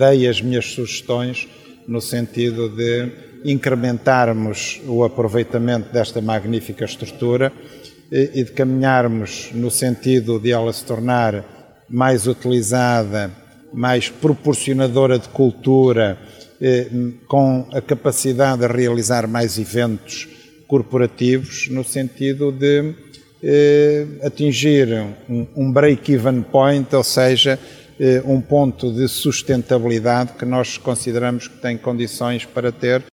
dei as minhas sugestões no sentido de incrementarmos o aproveitamento desta magnífica estrutura e de caminharmos no sentido de ela se tornar mais utilizada, mais proporcionadora de cultura, com a capacidade de realizar mais eventos corporativos, no sentido de atingir um break-even point, ou seja, um ponto de sustentabilidade que nós consideramos que tem condições para ter.